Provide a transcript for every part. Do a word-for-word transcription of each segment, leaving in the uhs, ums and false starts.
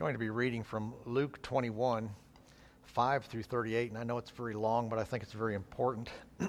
Going to be reading from Luke twenty-one, five through thirty-eight, and I know it's very long, but I think it's very important.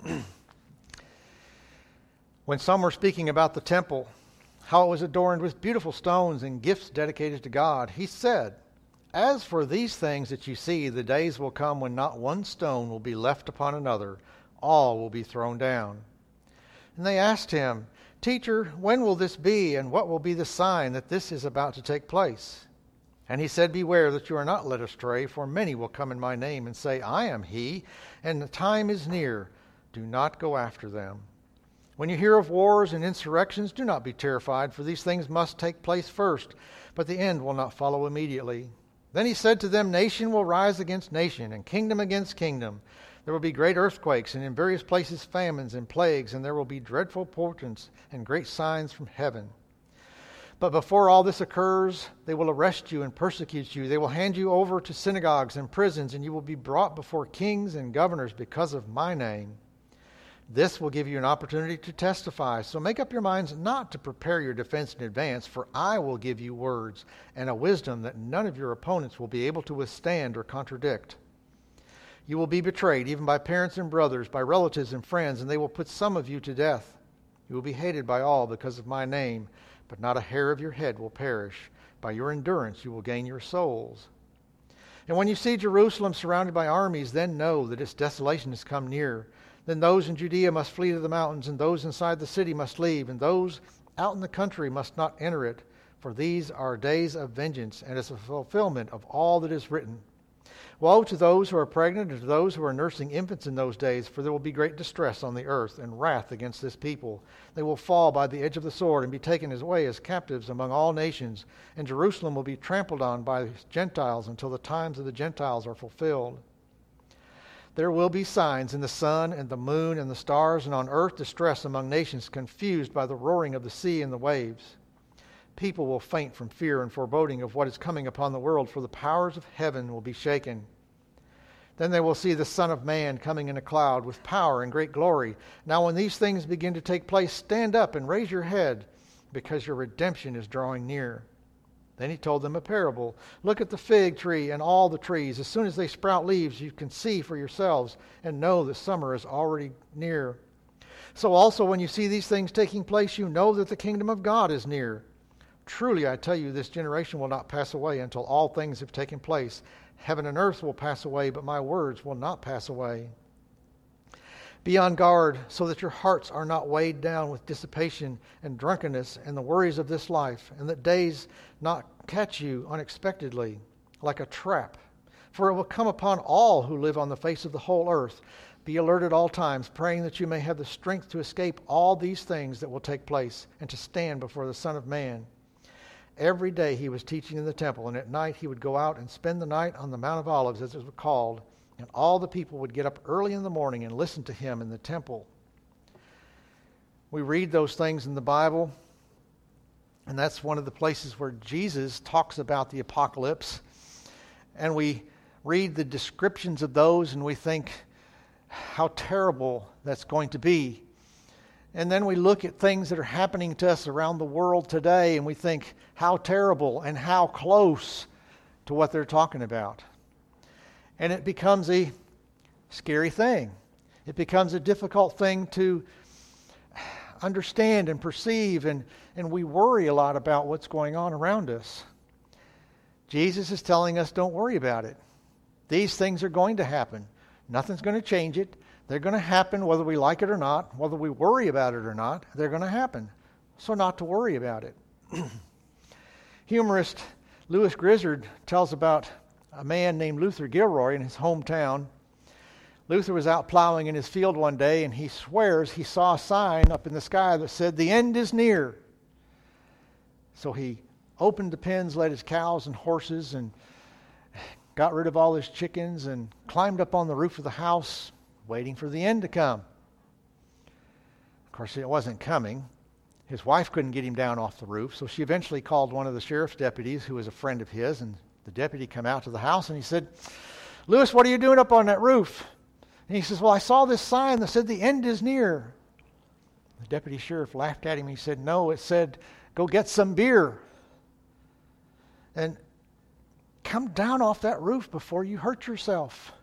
When some were speaking about the temple, how it was adorned with beautiful stones and gifts dedicated to God, he said, "As for these things that you see, the days will come when not one stone will be left upon another, all will be thrown down." And they asked him, "Teacher, when will this be, and what will be the sign that this is about to take place?" And he said, "Beware that you are not led astray, for many will come in my name and say, 'I am he,' and the time is near. Do not go after them. When you hear of wars and insurrections, do not be terrified, for these things must take place first, but the end will not follow immediately." Then he said to them, "Nation will rise against nation, and kingdom against kingdom. There will be great earthquakes, and in various places famines and plagues, and there will be dreadful portents and great signs from heaven. But before all this occurs, they will arrest you and persecute you. They will hand you over to synagogues and prisons, and you will be brought before kings and governors because of my name. This will give you an opportunity to testify. So make up your minds not to prepare your defense in advance, for I will give you words and a wisdom that none of your opponents will be able to withstand or contradict. You will be betrayed even by parents and brothers, by relatives and friends, and they will put some of you to death. You will be hated by all because of my name, but not a hair of your head will perish. By your endurance you will gain your souls. And when you see Jerusalem surrounded by armies, then know that its desolation has come near. Then those in Judea must flee to the mountains, and those inside the city must leave, and those out in the country must not enter it. For these are days of vengeance, and it's a fulfillment of all that is written. Woe to those who are pregnant and to those who are nursing infants in those days, for there will be great distress on the earth and wrath against this people. They will fall by the edge of the sword and be taken away as captives among all nations, and Jerusalem will be trampled on by Gentiles until the times of the Gentiles are fulfilled. There will be signs in the sun and the moon and the stars, and on earth distress among nations, confused by the roaring of the sea and the waves. People will faint from fear and foreboding of what is coming upon the world, for the powers of heaven will be shaken. Then they will see the Son of Man coming in a cloud with power and great glory. Now when these things begin to take place, stand up and raise your head, because your redemption is drawing near." Then he told them a parable. "Look at the fig tree and all the trees. As soon as they sprout leaves, you can see for yourselves and know that summer is already near. So also when you see these things taking place, you know that the kingdom of God is near. Truly, I tell you, this generation will not pass away until all things have taken place. Heaven and earth will pass away, but my words will not pass away. Be on guard so that your hearts are not weighed down with dissipation and drunkenness and the worries of this life, and that days not catch you unexpectedly like a trap. For it will come upon all who live on the face of the whole earth. Be alert at all times, praying that you may have the strength to escape all these things that will take place and to stand before the Son of Man." Every day he was teaching in the temple, and at night he would go out and spend the night on the Mount of Olives, as it was called, and all the people would get up early in the morning and listen to him in the temple. We read those things in the Bible, and that's one of the places where Jesus talks about the apocalypse, and we read the descriptions of those, and we think how terrible that's going to be. And then we look at things that are happening to us around the world today, and we think how terrible and how close to what they're talking about. And it becomes a scary thing. It becomes a difficult thing to understand and perceive, and, and we worry a lot about what's going on around us. Jesus is telling us, don't worry about it. These things are going to happen. Nothing's going to change it. They're going to happen whether we like it or not, whether we worry about it or not. They're going to happen. So not to worry about it. Humorist Lewis Grizzard tells about a man named Luther Gilroy in his hometown. Luther was out plowing in his field one day, and he swears he saw a sign up in the sky that said, "The end is near." So he opened the pens, led his cows and horses, and got rid of all his chickens, and climbed up on the roof of the house, waiting for the end to come. Of course, it wasn't coming. His wife couldn't get him down off the roof, so she eventually called one of the sheriff's deputies, who was a friend of his, and the deputy came out to the house, and he said, "Lewis, what are you doing up on that roof?" And he says, "Well, I saw this sign that said the end is near." The deputy sheriff laughed at him. He said, "No, it said, go get some beer." And come down off that roof before you hurt yourself.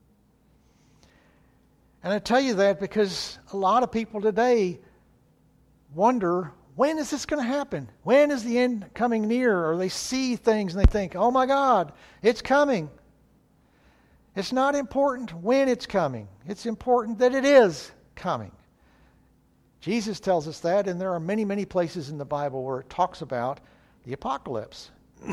And I tell you that because a lot of people today wonder, when is this going to happen? When is the end coming near? Or they see things and they think, oh my God, it's coming. It's not important when it's coming. It's important that it is coming. Jesus tells us that, and there are many, many places in the Bible where it talks about the apocalypse.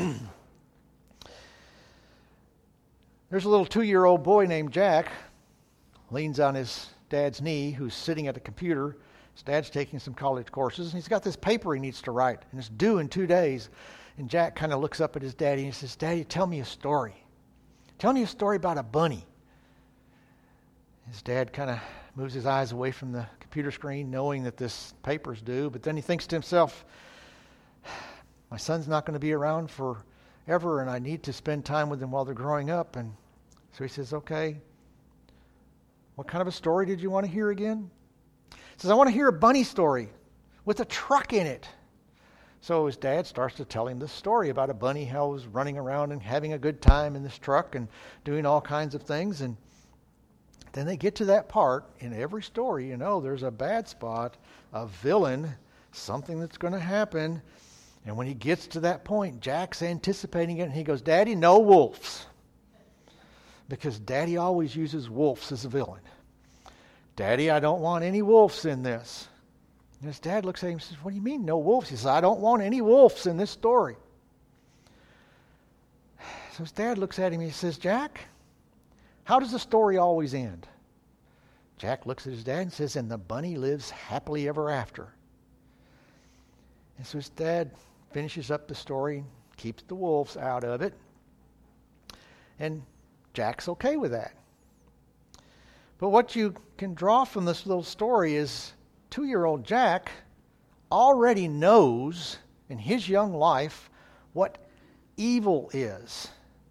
There's a little two-year-old boy named Jack, leans on his dad's knee, who's sitting at a computer. His dad's taking some college courses, and he's got this paper he needs to write, and it's due in two days. And Jack kind of looks up at his daddy and he says, Daddy, tell me a story. Tell me a story about a bunny. His dad kind of moves his eyes away from the computer screen, knowing that this paper's due, but then he thinks to himself, my son's not going to be around forever, and I need to spend time with them while they're growing up. And so he says, okay, what kind of a story did you want to hear again? He says, I want to hear a bunny story with a truck in it. So his dad starts to tell him this story about a bunny, how it was running around and having a good time in this truck and doing all kinds of things. And then they get to that part in every story, you know, there's a bad spot, a villain, something that's going to happen. And when he gets to that point, Jack's anticipating it, and he goes, Daddy, no wolves. Because Daddy always uses wolves as a villain. Daddy, I don't want any wolves in this. And his dad looks at him and says, what do you mean, no wolves? He says, I don't want any wolves in this story. So his dad looks at him and he says, Jack, how does the story always end? Jack looks at his dad and says, and the bunny lives happily ever after. And so his dad finishes up the story, keeps the wolves out of it, and Jack's okay with that. But what you can draw from this little story is two-year-old Jack already knows in his young life what evil is.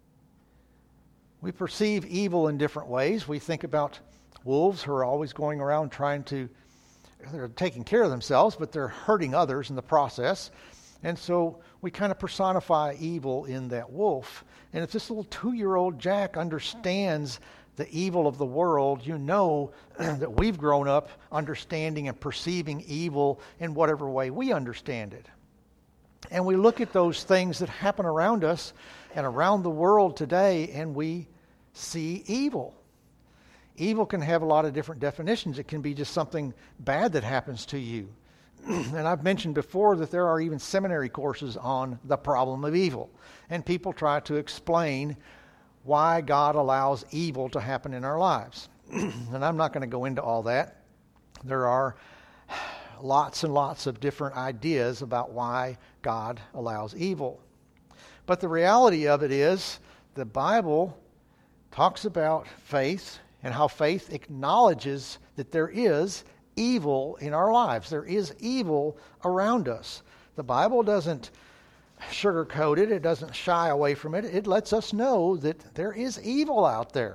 We perceive evil in different ways. We think about wolves who are always going around trying to, they're taking care of themselves, but they're hurting others in the process. And so we kind of personify evil in that wolf. And if this little two-year-old Jack understands the evil of the world, you know that we've grown up understanding and perceiving evil in whatever way we understand it. And we look at those things that happen around us and around the world today, and we see evil. Evil can have a lot of different definitions. It can be just something bad that happens to you. And I've mentioned before that there are even seminary courses on the problem of evil. And people try to explain why God allows evil to happen in our lives. And I'm not going to go into all that. There are lots and lots of different ideas about why God allows evil. But the reality of it is the Bible talks about faith and how faith acknowledges that there is evil in our lives. There is evil around us. The Bible doesn't sugarcoat it. It doesn't shy away from it. It lets us know that there is evil out there.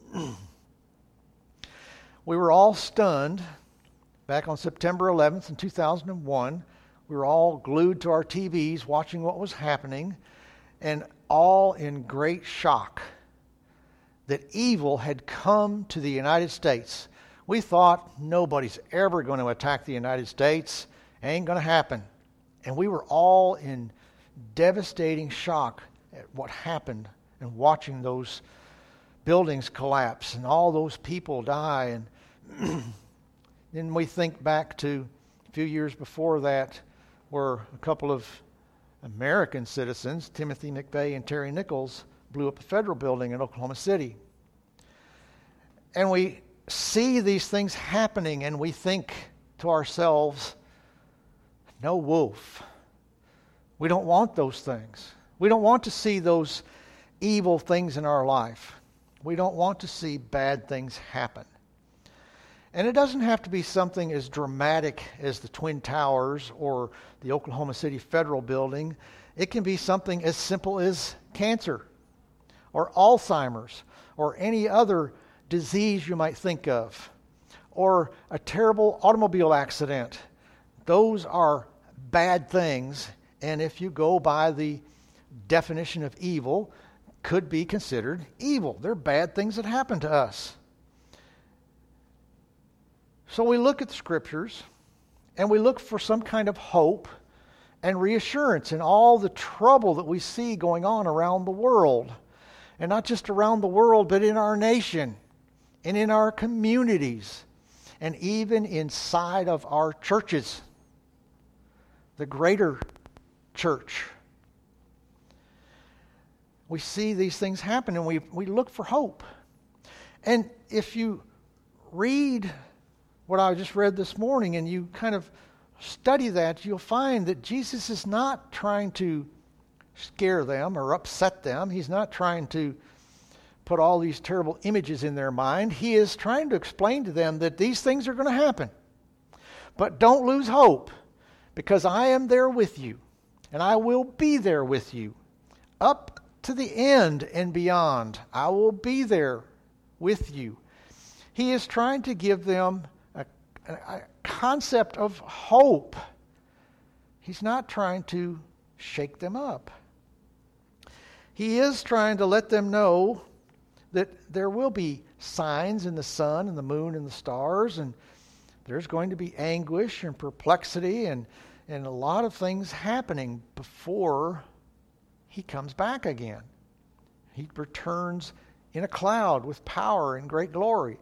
We were all stunned back on September eleventh in two thousand one. We were all glued to our T Vs watching what was happening, and all in great shock that evil had come to the United States. We thought nobody's ever going to attack the United States. Ain't going to happen. And we were all in devastating shock at what happened and watching those buildings collapse and all those people die. And then we think back to a few years before that, where a couple of American citizens, Timothy McVeigh and Terry Nichols, blew up a federal building in Oklahoma City. And we see these things happening and we think to ourselves, no wolf. We don't want those things. We don't want to see those evil things in our life. We don't want to see bad things happen. And it doesn't have to be something as dramatic as the Twin Towers or the Oklahoma City Federal Building. It can be something as simple as cancer or Alzheimer's or any other disease you might think of, or a terrible automobile accident. Those are bad things, and if you go by the definition of evil, could be considered evil. They're bad things that happen to us. So we look at the Scriptures and we look for some kind of hope and reassurance in all the trouble that we see going on around the world. And not just around the world, but in our nation and in our communities and even inside of our churches, the greater church. We see these things happen and we, we look for hope. And if you read what I just read this morning and you kind of study that, you'll find that Jesus is not trying to scare them or upset them. He's not trying to put all these terrible images in their mind. He is trying to explain to them that these things are going to happen. But don't lose hope, because I am there with you, and I will be there with you up to the end and beyond. I will be there with you. He is trying to give them a, a, a concept of hope. He's not trying to shake them up. He is trying to let them know that there will be signs in the sun and the moon and the stars, and there's going to be anguish and perplexity and, and a lot of things happening before he comes back again. He returns in a cloud with power and great glory.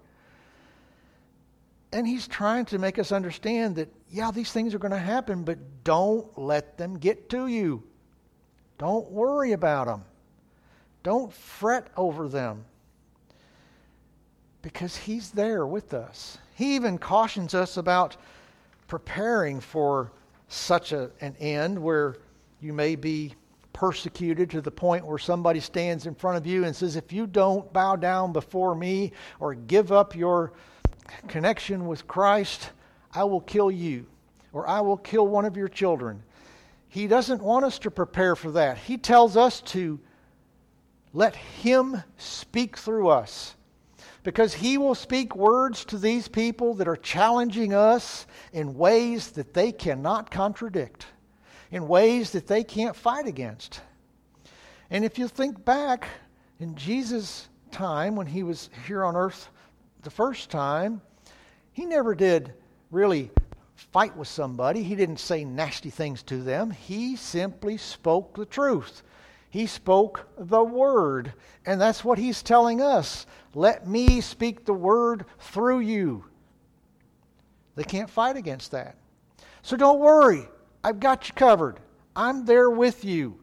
And he's trying to make us understand that, yeah, these things are going to happen, but don't let them get to you. Don't worry about them. Don't fret over them, because he's there with us. He even cautions us about preparing for such a, an end where you may be persecuted to the point where somebody stands in front of you and says, if you don't bow down before me or give up your connection with Christ, I will kill you, or I will kill one of your children. He doesn't want us to prepare for that. He tells us to let him speak through us, because he will speak words to these people that are challenging us in ways that they cannot contradict, in ways that they can't fight against. And if you think back in Jesus' time when he was here on earth the first time, he never did really fight with somebody. He didn't say nasty things to them. He simply spoke the truth. He spoke the word. And that's what he's telling us. Let me speak the word through you. They can't fight against that. So don't worry. I've got you covered. I'm there with you.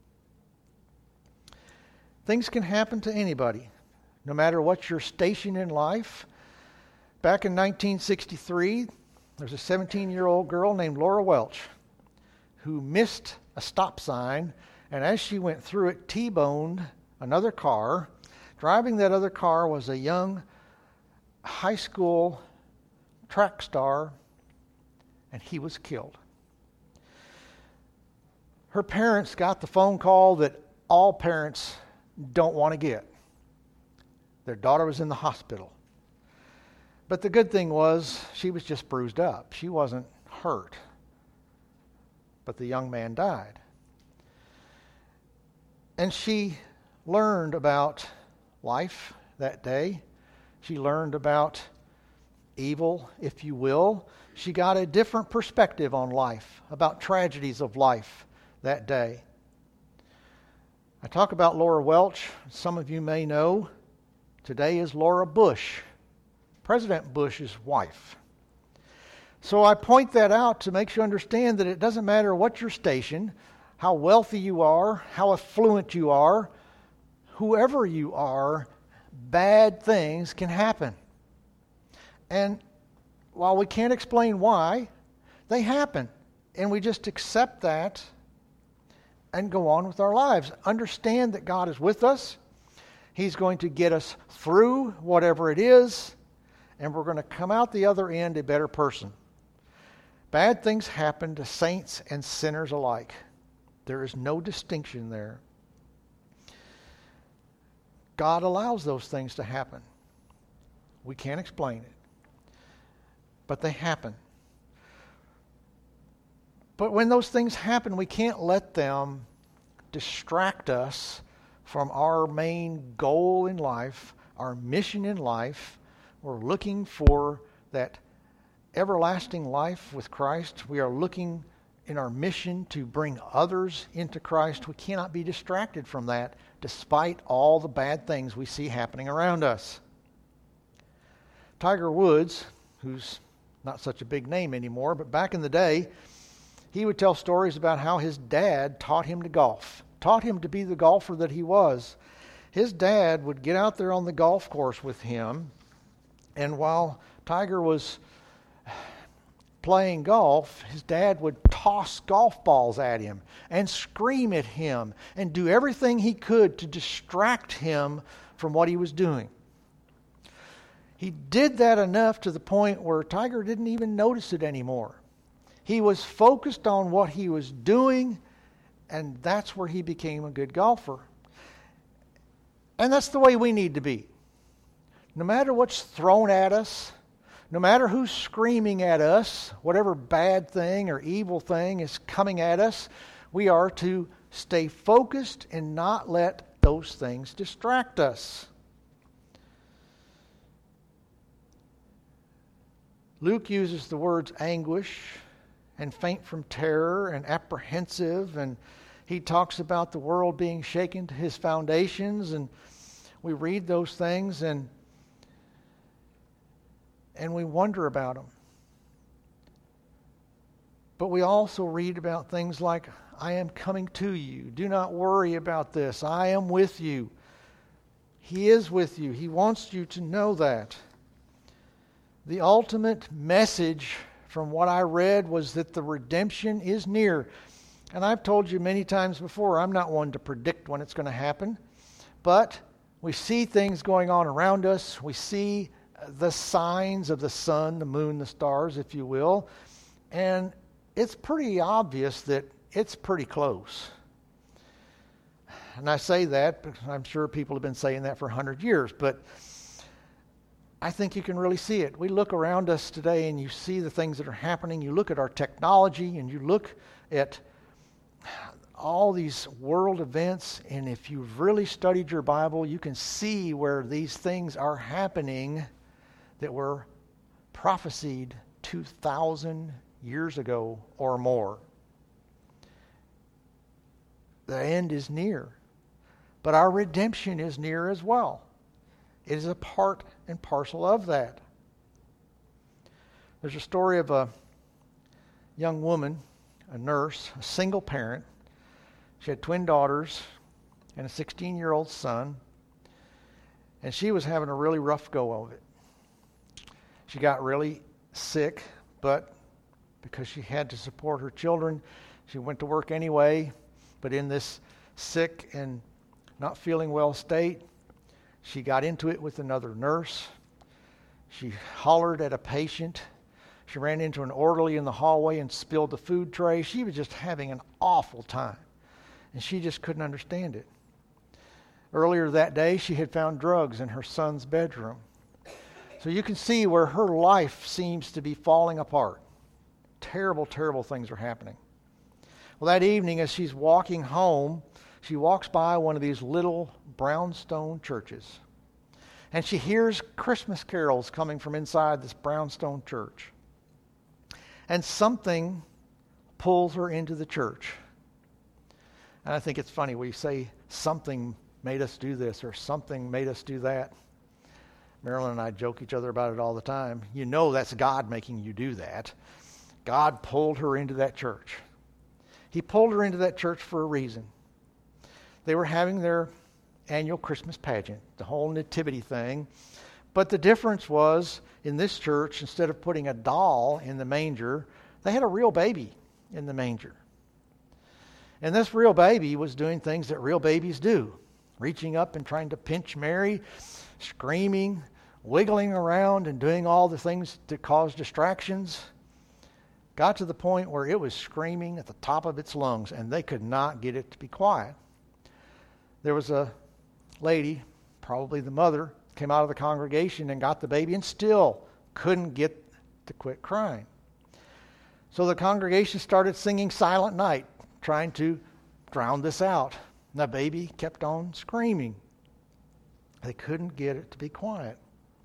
Things can happen to anybody, no matter what your station in life. Back in nineteen sixty-three, there's a seventeen-year-old girl named Laura Welch who missed a stop sign, and as she went through it, T-boned another car. Driving that other car was a young high school track star, and he was killed. Her parents got the phone call that all parents don't want to get. Their daughter was in the hospital. But the good thing was she was just bruised up. She wasn't hurt. But the young man died. And she learned about life that day. She learned about evil, if you will. She got a different perspective on life, about tragedies of life that day. I talk about Laura Welch. Some of you may know today is Laura Bush, President Bush's wife. So I point that out to make you understand that it doesn't matter what your station, how wealthy you are, how affluent you are, whoever you are, bad things can happen. And while we can't explain why, they happen. And we just accept that and go on with our lives. Understand that God is with us. He's going to get us through whatever it is, and we're going to come out the other end a better person. Bad things happen to saints and sinners alike. There is no distinction there. God allows those things to happen. We can't explain it, but they happen. But when those things happen, we can't let them distract us from our main goal in life, our mission in life. We're looking for that everlasting life with Christ. We are looking in our mission to bring others into Christ. We cannot be distracted from that despite all the bad things we see happening around us. Tiger Woods, who's not such a big name anymore, but back in the day, he would tell stories about how his dad taught him to golf, taught him to be the golfer that he was. His dad would get out there on the golf course with him, and while Tiger was playing golf, his dad would toss golf balls at him and scream at him and do everything he could to distract him from what he was doing. He did that enough to the point where Tiger didn't even notice it anymore. He was focused on what he was doing, and that's where he became a good golfer. And that's the way we need to be. No matter what's thrown at us, no matter who's screaming at us, whatever bad thing or evil thing is coming at us, we are to stay focused and not let those things distract us. Luke uses the words anguish and faint from terror and apprehensive, and he talks about the world being shaken to his foundations, and we read those things and and we wonder about them. But we also read about things like, I am coming to you. Do not worry about this. I am with you. He is with you. He wants you to know that. The ultimate message from what I read was that the redemption is near. And I've told you many times before, I'm not one to predict when it's going to happen. But we see things going on around us. We see the signs of the sun, the moon, the stars, if you will. And it's pretty obvious that it's pretty close. And I say that because I'm sure people have been saying that for a hundred years, but I think you can really see it. We look around us today and you see the things that are happening. You look at our technology and you look at all these world events, and if you've really studied your Bible, you can see where these things are happening that were prophesied two thousand years ago or more. The end is near, but our redemption is near as well. It is a part and parcel of that. There's a story of a young woman, a nurse, a single parent. She had twin daughters and a sixteen-year-old son, and she was having a really rough go of it. She got really sick, but because she had to support her children, she went to work anyway. But in this sick and not feeling well state, she got into it with another nurse. She hollered at a patient. She ran into an orderly in the hallway and spilled the food tray. She was just having an awful time, and she just couldn't understand it. Earlier that day, she had found drugs in her son's bedroom. So you can see where her life seems to be falling apart. Terrible, terrible things are happening. Well, that evening as she's walking home, she walks by one of these little brownstone churches. And she hears Christmas carols coming from inside this brownstone church. And something pulls her into the church. And I think it's funny, we say something made us do this or something made us do that. Marilyn and I joke each other about it all the time. You know that's God making you do that. God pulled her into that church. He pulled her into that church for a reason. They were having their annual Christmas pageant, the whole nativity thing. But the difference was, in this church, instead of putting a doll in the manger, they had a real baby in the manger. And this real baby was doing things that real babies do. Reaching up and trying to pinch Mary, screaming, wiggling around and doing all the things that cause distractions. Got to the point where it was screaming at the top of its lungs, and they could not get it to be quiet. There was a lady, probably the mother, came out of the congregation and got the baby and still couldn't get to quit crying. So the congregation started singing Silent Night, trying to drown this out. The baby kept on screaming. They couldn't get it to be quiet.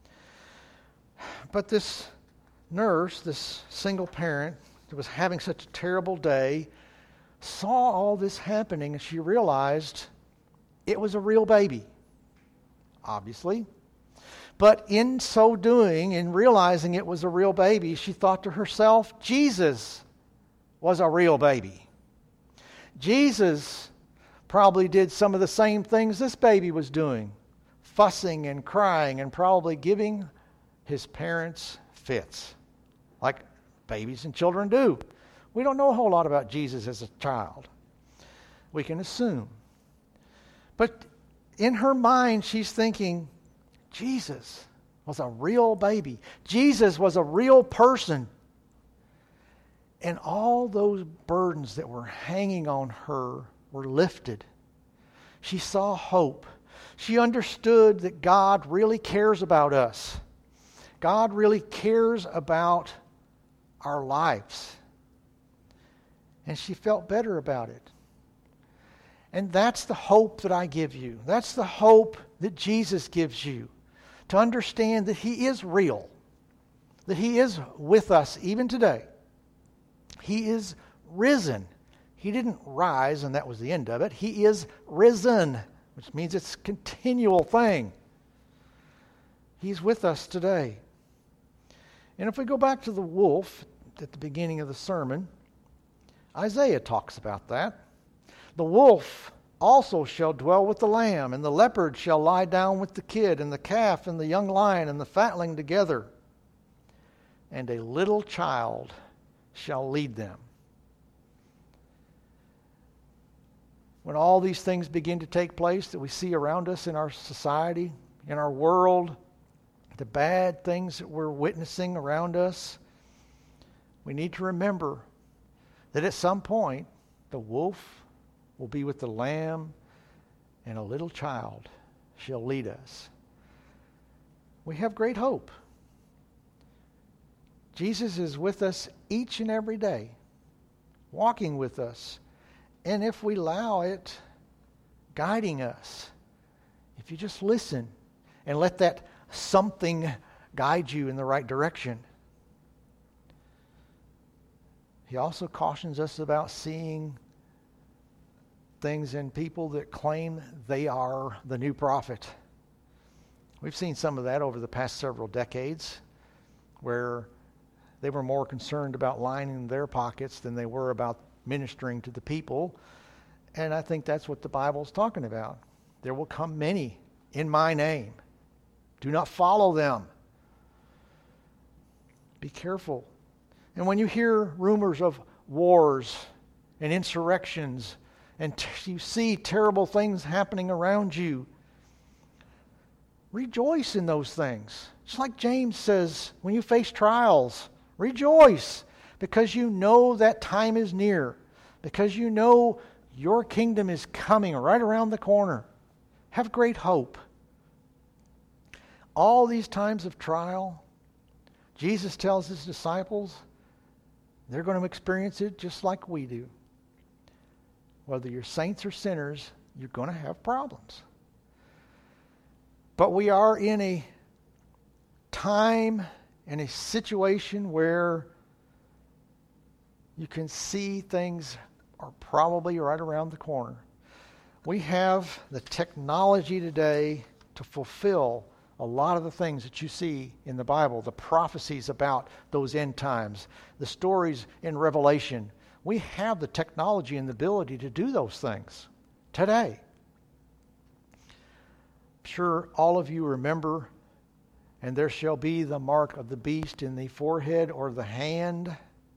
But this nurse, this single parent that was having such a terrible day, saw all this happening and she realized it was a real baby, obviously. But in so doing, in realizing it was a real baby, she thought to herself, Jesus was a real baby. Jesus probably did some of the same things this baby was doing, fussing and crying and probably giving his parents fits, like babies and children do. We don't know a whole lot about Jesus as a child. We can assume. But in her mind, she's thinking, Jesus was a real baby. Jesus was a real person. And all those burdens that were hanging on her were lifted. She saw hope. She understood that God really cares about us. God really cares about our lives. And she felt better about it. And that's the hope that I give you. That's the hope that Jesus gives you. To understand that He is real. That He is with us even today. He is risen. He didn't rise and that was the end of it. He is risen, which means it's a continual thing. He's with us today. And if we go back to the wolf at the beginning of the sermon, Isaiah talks about that. The wolf also shall dwell with the lamb, and the leopard shall lie down with the kid, and the calf and the young lion and the fatling together. And a little child shall lead them. When all these things begin to take place that we see around us in our society, in our world, the bad things that we're witnessing around us, we need to remember that at some point the wolf will be with the lamb and a little child shall lead us. We have great hope. Jesus is with us each and every day, walking with us, and if we allow it, guiding us. If you just listen and let that something guide you in the right direction. He also cautions us about seeing things in people that claim they are the new prophet. We've seen some of that over the past several decades, where they were more concerned about lining their pockets than they were about ministering to the people. And I think that's what the Bible's talking about. There will come many in my name. Do not follow them. Be careful. And when you hear rumors of wars and insurrections, and t- you see terrible things happening around you, rejoice in those things. Just like James says, when you face trials, rejoice, because you know that time is near, because you know your kingdom is coming right around the corner. Have great hope. All these times of trial, Jesus tells His disciples, they're going to experience it just like we do. Whether you're saints or sinners, you're going to have problems. But we are in a time and a situation where you can see things are probably right around the corner. We have the technology today to fulfill a lot of the things that you see in the Bible, the prophecies about those end times, the stories in Revelation. We have the technology and the ability to do those things today. I'm sure all of you remember, and there shall be the mark of the beast in the forehead or the hand.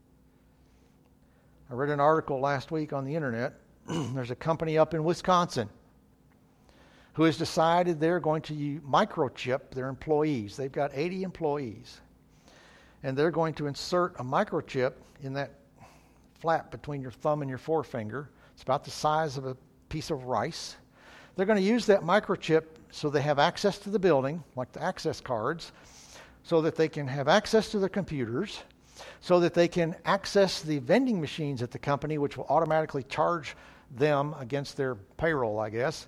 I read an article last week on the internet. There's a company up in Wisconsin who has decided they're going to microchip their employees. They've got eighty employees. And they're going to insert a microchip in that flap between your thumb and your forefinger. It's about the size of a piece of rice. They're going to use that microchip so they have access to the building, like the access cards, so that they can have access to their computers, so that they can access the vending machines at the company, which will automatically charge them against their payroll, I guess.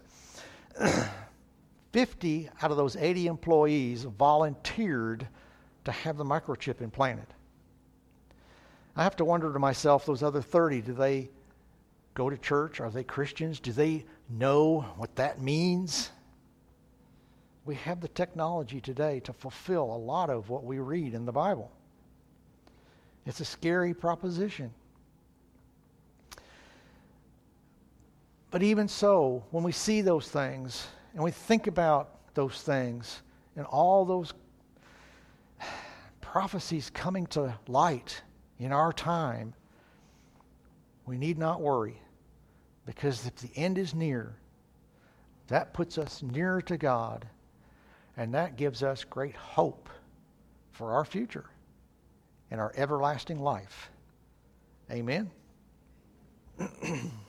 fifty out of those eighty employees volunteered to have the microchip implanted. I have to wonder to myself, those other thirty, do they go to church? Are they Christians? Do they know what that means? We have the technology today to fulfill a lot of what we read in the Bible. It's a scary proposition. But even so, when we see those things and we think about those things and all those prophecies coming to light in our time, we need not worry, because if the end is near, that puts us nearer to God, and that gives us great hope for our future and our everlasting life. Amen.